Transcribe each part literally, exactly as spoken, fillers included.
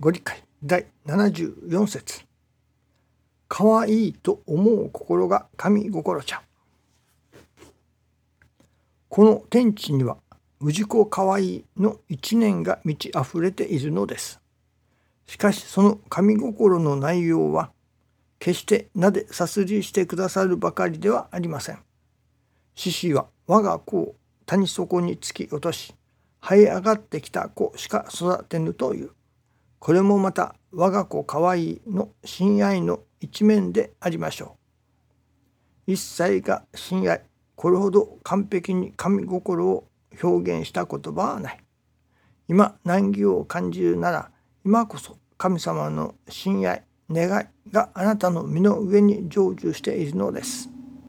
ご理解だいななじゅうよん節。かわいいと思う心が神心じゃ。この天地には氏子かわいいの一年が満ち溢れているのです。しかしその神心の内容は決してなでさすりしてくださるばかりではありません。獅子は我が子を谷底に突き落とし、這い上がってきた子しか育てぬという。これもまた我が子かわいいの親愛の一面でありましょう。一切が親愛、これほど完璧に神心を表現した言葉はない。今難儀を感じるなら、今こそ神様の親愛、願いがあなたの身の上に成就しているのです。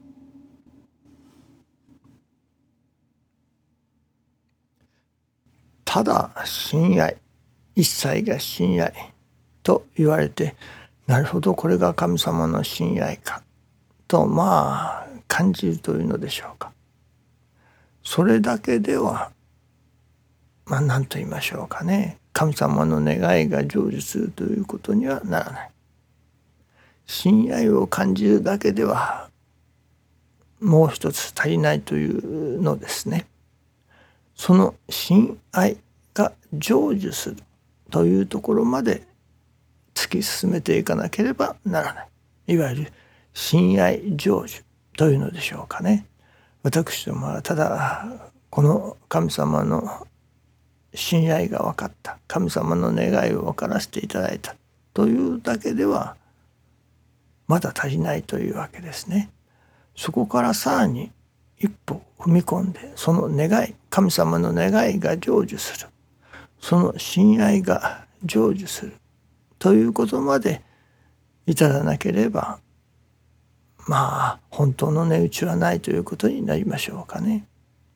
ただ親愛、一切が親愛と言われて、なるほどこれが神様の親愛かとまあ感じるというのでしょうか。それだけではまあ何と言いましょうかね、神様の願いが成就するということにはならない。親愛を感じるだけではもう一つ足りないというのですね。その親愛が成就するというところまで突き進めていかなければならない。いわゆる親愛成就というのでしょうかね。私どもはただこの神様の親愛が分かった、神様の願いを分からせていただいたというだけではまだ足りないというわけですね。そこからさらに一歩踏み込んで、その願い、神様の願いが成就する、その親愛が成就するということまで至らなければ、まあ本当の値打ちはないということになりましょうかね。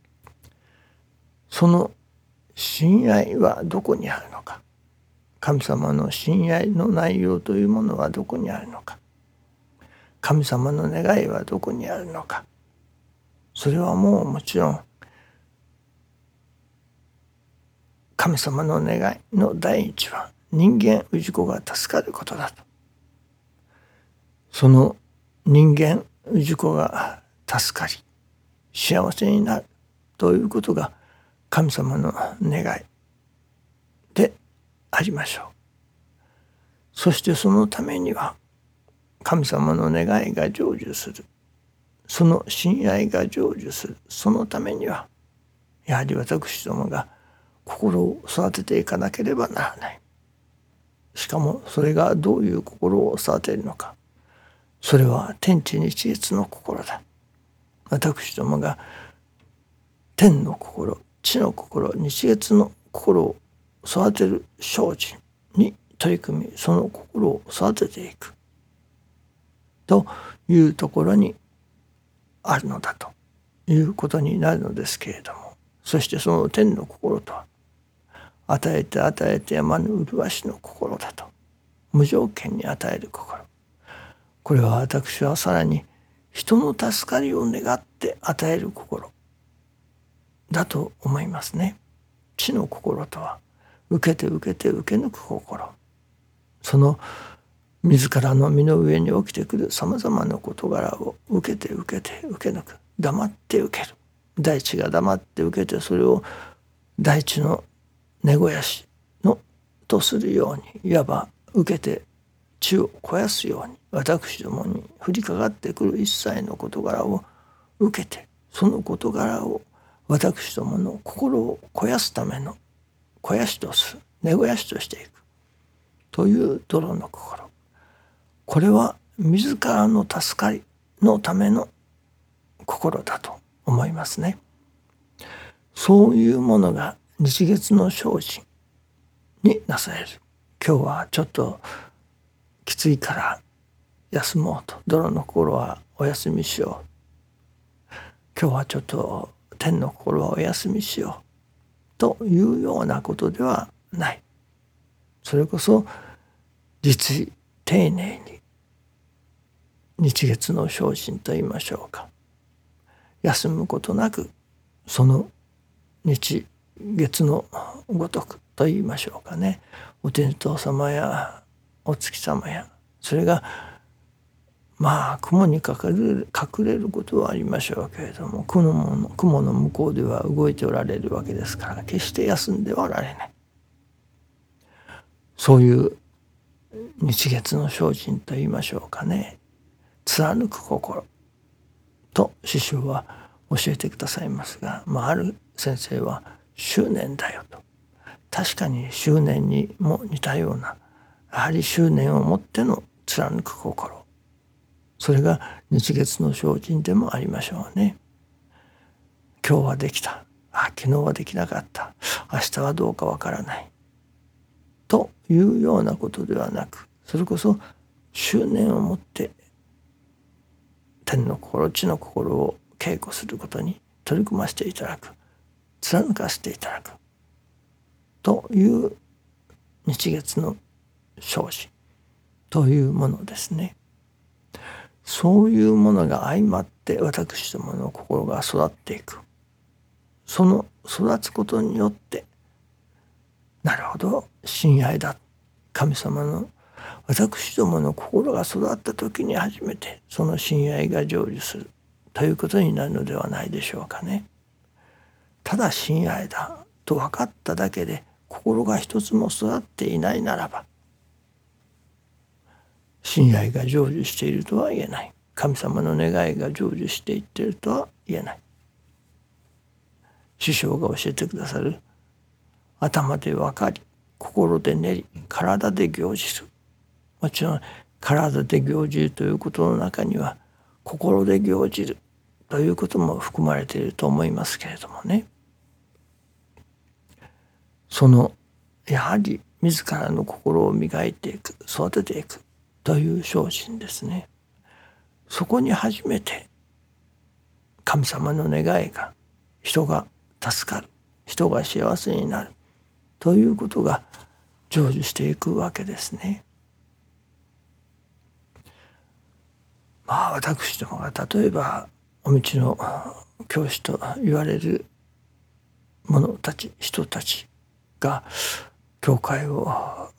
その親愛はどこにあるのか、神様の親愛の内容というものはどこにあるのか、神様の願いはどこにあるのか、それはもうもちろん神様の願いの第一は人間氏子が助かることだと。その人間氏子が助かり幸せになるということが神様の願いでありましょう。そしてそのためには神様の願いが成就する、その親愛が成就する、そのためにはやはり私どもが心を育てていかなければならない。しかもそれがどういう心を育てるのか、それは天地日月の心だ。私どもが天の心、地の心、日月の心を育てる精進に取り組み、その心を育てていくというところにあるのだということになるのですけれども、そしてその天の心とは与えて与えてやまぬ麗しの心だと、無条件に与える心。これは私はさらに人の助かりを願って与える心だと思いますね。地の心とは受けて受けて受け抜く心、その自らの身の上に起きてくるさまざまな事柄を受けて受けて受け抜く、黙って受ける。大地が黙って受けて、それを大地の根肥やしのとするように、いわば受けて地を肥やすように、私どもに降りかかってくる一切の事柄を受けて、その事柄を私どもの心を肥やすための肥やしとする、根肥やしとしていくという泥の心。これは自らの助かりのための心だと思いますね。そういうものが日月の精進になされる。今日はちょっときついから休もうと、泥の心はお休みしよう、今日はちょっと天の心はお休みしようというようなことではない。それこそ実に丁寧に日月の精進と言いましょうか、休むことなくその日月のごとくと言いましょうかね、 お天道様やお月様や、それがまあ雲に隠れる隠れることはありましょうけれども、雲の雲の向こうでは動いておられるわけですから、決して休んではおられない。そういう日月の精進と言いましょうかね、貫く心と師匠は教えてくださいますが、まあ、ある先生は執念だよと。確かに執念にも似たような、やはり執念を持っての貫く心、それが日月の精進でもありましょうね。今日はできた、あ昨日はできなかった、明日はどうかわからないというようなことではなく、それこそ執念を持って天の心地の心を稽古することに取り組ませていただく、貫かせていただくという日月の精進というものですね。そういうものが相まって私どもの心が育っていく。その育つことによって、なるほど親愛だ、神様の私どもの心が育った時に初めてその親愛が成就するということになるのではないでしょうかね。ただ親愛だと分かっただけで心が一つも育っていないならば、親愛が成就しているとは言えない。神様の願いが成就していっているとは言えない。師匠が教えてくださる、頭で分かり心で練り体で行じる。もちろん体で行じるということの中には心で行じるということも含まれていると思いますけれどもね。そのやはり自らの心を磨いていく、育てていくという精進ですね。そこに初めて神様の願いが、人が助かる、人が幸せになるということが成就していくわけですね。まあ私どもが例えばお道の教師と言われる者たち、人たちが教会を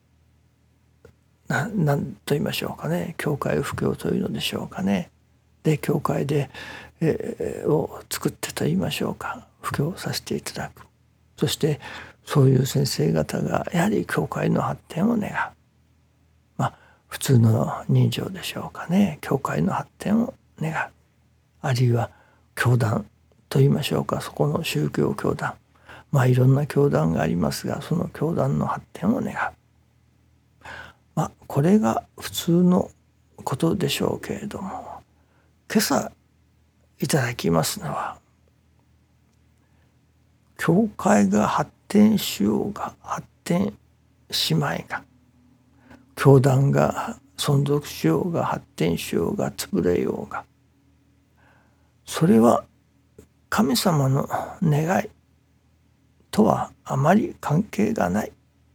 ななんと言いましょうかね、教会を布教というのでしょうかね。で教会で、えー、を作ってと言いましょうか、布教させていただく。そしてそういう先生方がやはり教会の発展を願う。まあ普通の人情でしょうかね、教会の発展を願う。あるいは教団と言いましょうか、そこの宗教教団、まあいろんな教団がありますが、その教団の発展を願う。まあこれが普通のことでしょうけれども、今朝いただきますのは、教会が発展しようが発展しまいが、教団が存続しようが発展しようが潰れようが、それは神様の願いとはあまり関係がない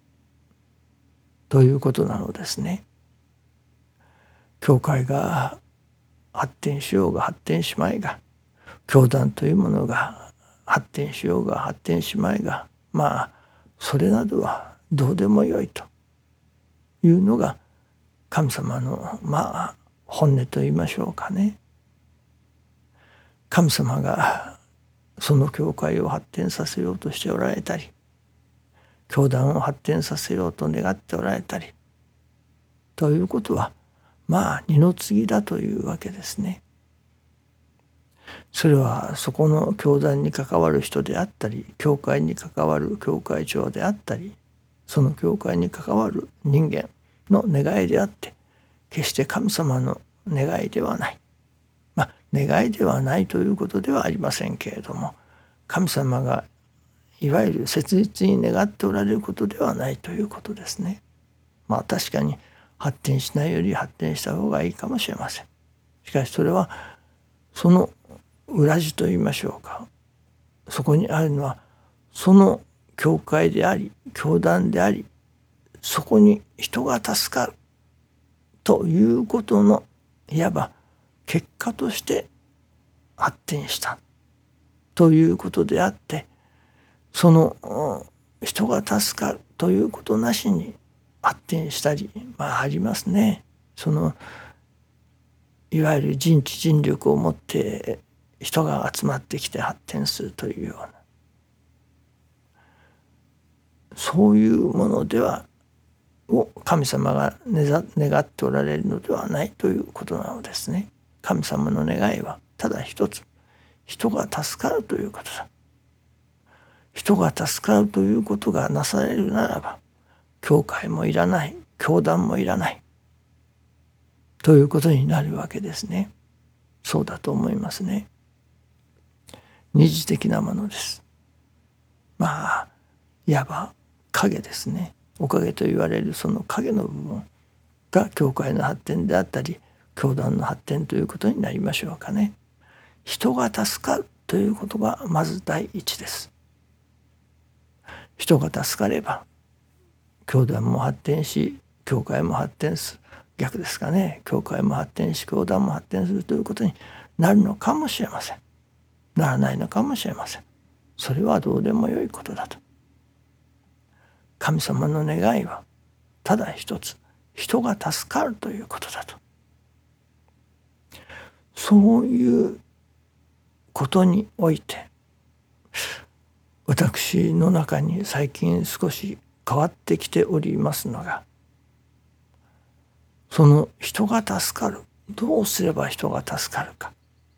ということなのですね。教会が発展しようが発展しまいが、教団というものが発展しようが発展しまいが、まあそれなどはどうでもよいというのが神様のまあ本音と言いましょうかね。神様がその教会を発展させようとしておられたり、教団を発展させようと願っておられたりということは、まあ二の次だというわけですね。それはそこの教団に関わる人であったり、教会に関わる教会長であったり、その教会に関わる人間の願いであって、決して神様の願いではない。まあ願いではないということではありませんけれども、神様がいわゆる切実に願っておられることではないということですね。まあ確かに発展しないより発展した方がいいかもしれません。しかしそれはその裏地と言いましょうか、そこにあるのはその教会であり教団であり、そこに人が助かるということのいわば結果として発展したということであって、その人が助かるということなしに発展したり、まあありますね。そのいわゆる人知人力を持って人が集まってきて発展するというような、そういうものではを神様が願っておられるのではないということなのですね。神様の願いはただ一つ、人が助かるということだ。人が助かるということがなされるならば、教会もいらない、教団もいらないということになるわけですね。そうだと思いますね。二次的なものです。まあいわば影ですね。おかげと言われるその影の部分が教会の発展であったり、教団の発展ということになりましょうかね。人が助かるということがまず第一です。人が助かれば教団も発展し、教会も発展する、逆ですかね、教会も発展し教団も発展するということになるのかもしれません。ならないのかもしれません。それはどうでもよいことだと。神様の願いはただ一つ、人が助かるということだと。そういうことにおいて、私の中に最近少し変わってきておりますのが、その人が助かる、どうすれば人が助かるか。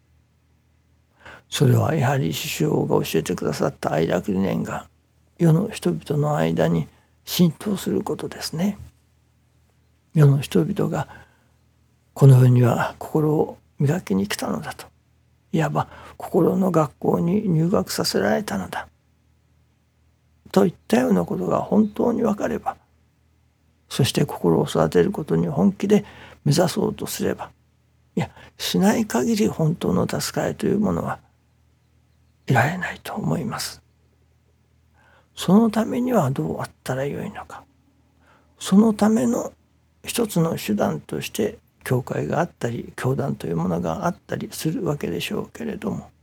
それはやはり師匠が教えてくださった愛楽理念が世の人々の間に浸透することですね。世の人々がこの世には心を磨きに来たのだと、いわば心の学校に入学させられたのだといったようなことが本当に分かれば、そして心を育てることに本気で目指そうとすれば、いやしない限り本当の助かりというものは得られないと思います。そのためにはどうあったらよいのか。そのための一つの手段として教会があったり教団というものがあったりするわけでしょうけれども、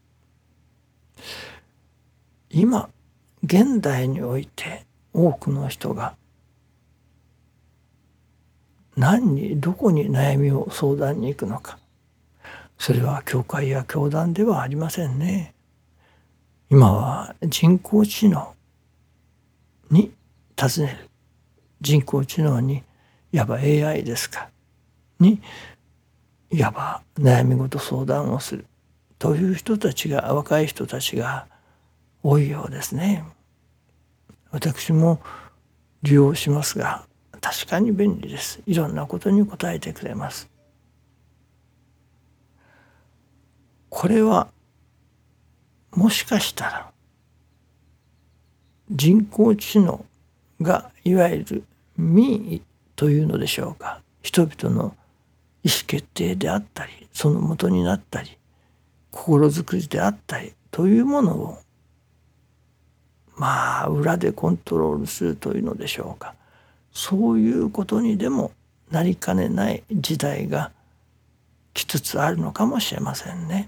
今現代において多くの人が何にどこに悩みを相談に行くのか。それは教会や教団ではありませんね。今は人工知能に尋ねる、人工知能にいわば エーアイ ですかにいわば悩み事相談をするという人たちが、若い人たちが多いようですね。私も利用しますが、確かに便利です。いろんなことに答えてくれます。これはもしかしたら人工知能がいわゆる民意というのでしょうか、人々の意思決定であったり、その元になったり、心づくりであったりというものをまあ裏でコントロールするというのでしょうか、そういうことにでもなりかねない時代が来つつあるのかもしれませんね。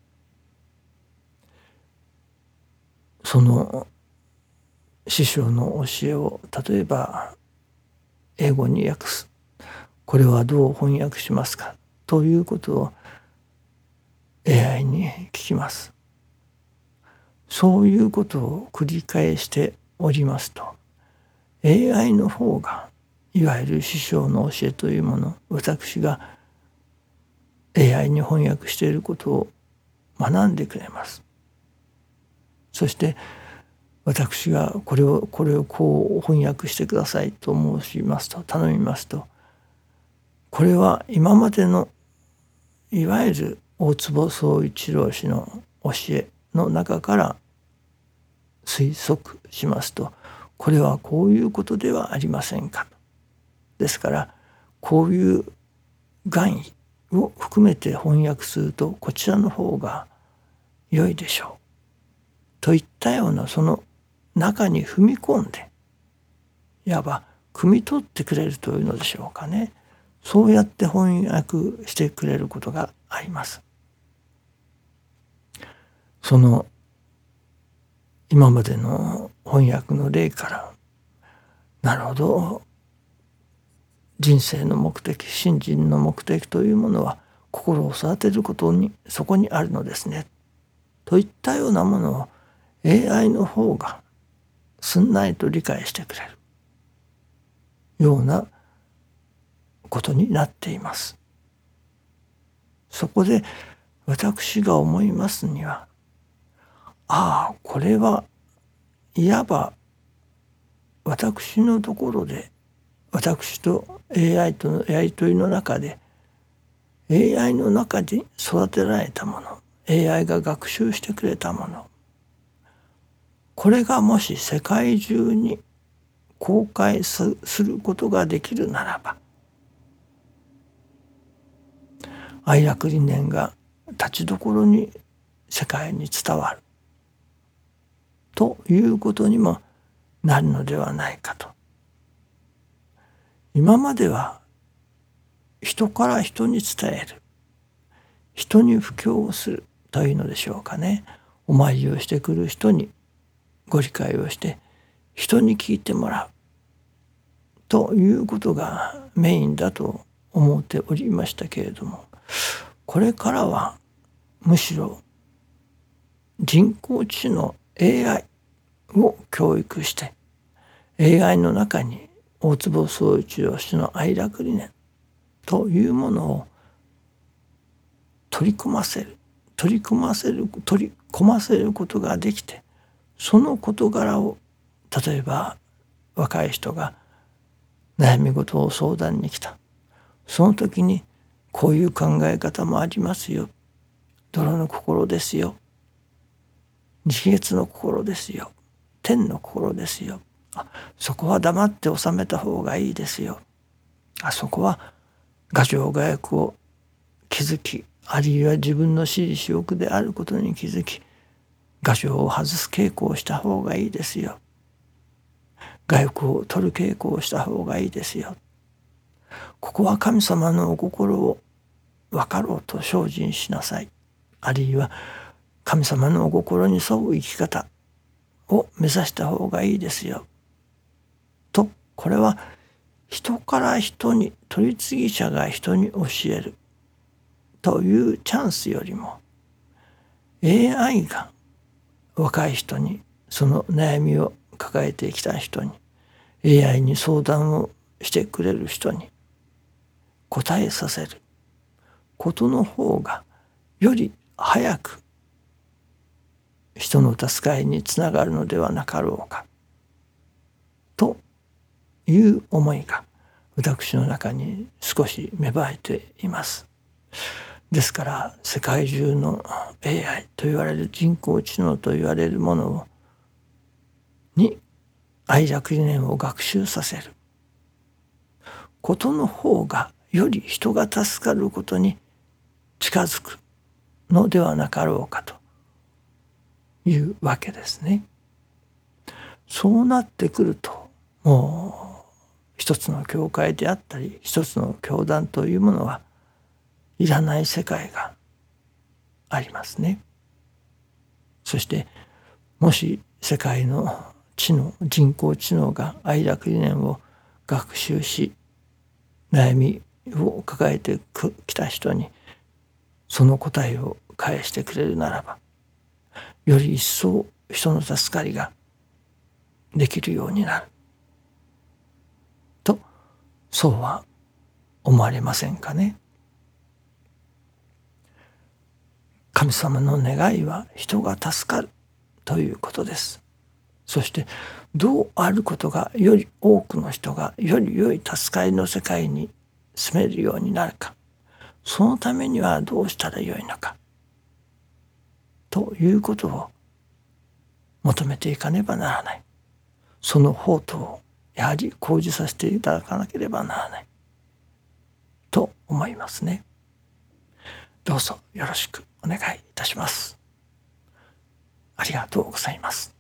その師匠の教えを例えば英語に訳す、これはどう翻訳しますかということを エーアイ に聞きます。そういうことを繰り返しておりますと、 エーアイ の方がいわゆる師匠の教えというもの、私が エーアイ に翻訳していることを学んでくれます。そして私がこれをこれをこう翻訳してくださいと申しますと、頼みますと、これは今までのいわゆる大坪宗一郎氏の教えの中から推測しますと、これはこういうことではありませんかと。ですからこういう含意を含めて翻訳するとこちらの方が良いでしょうといったような、その中に踏み込んでいわば汲み取ってくれるというのでしょうかね。そうやって翻訳してくれることがあります。その今までの翻訳の例からなるほど、人生の目的、信心の目的というものは心を育てることにそこにあるのですねといったようなものを エーアイ の方がすんなりと理解してくれるようなことになっています。そこで私が思いますには、ああこれはいわば私のところで私と エーアイ とのやり取りの中で エーアイ の中で育てられたもの、 エーアイ が学習してくれたもの、これがもし世界中に公開することができるならば、愛楽理念が立ちどころに世界に伝わるということにもなるのではないかと。今までは人から人に伝える、人に布教をするというのでしょうかね。お参りをしてくる人にご理解をして人に聞いてもらうということがメインだと思っておりましたけれども、これからはむしろ人工知能 エーアイ を教育して エーアイ の中に大坪宗一郎氏の愛楽理念というものを取り込ませる取り込ませる取り込ませることができて、その事柄を例えば若い人が悩み事を相談に来た、その時にこういう考え方もありますよ、泥の心ですよ、日月の心ですよ、天の心ですよ、あそこは黙って収めた方がいいですよ、あそこは牙城牙欲を気づき、あるいは自分の私利私欲であることに気づき、牙城を外す稽古をした方がいいですよ、牙欲を取る稽古をした方がいいですよ、ここは神様のお心を分かろうと精進しなさい、あるいは神様のお心に沿う生き方を目指した方がいいですよと、これは人から人に、取り次ぎ者が人に教えるというチャンスよりも エーアイ が若い人に、その悩みを抱えてきた人に、 エーアイ に相談をしてくれる人に答えさせることの方がより早く人の助かりにつながるのではなかろうかという思いが私の中に少し芽生えています。ですから世界中の エーアイ と言われる人工知能と言われるものをに愛楽理念を学習させることの方がより人が助かることに近づくのではなかろうかというわけですね。そうなってくると、もう一つの教会であったり一つの教団というものはいらない世界がありますね。そしてもし世界の知能、人工知能が愛楽理念を学習し悩みを抱えてきた人にその答えを返してくれるならば、より一層人の助かりができるようになると、そうは思われませんかね。神様の願いは人が助かるということです。そしてどうあることがより多くの人がより良い助かりの世界に住めるようになるか、そのためにはどうしたらよいのかということを求めていかねばならない。その方途をやはり講じさせていただかなければならないと思いますね。どうぞよろしくお願いいたします。ありがとうございます。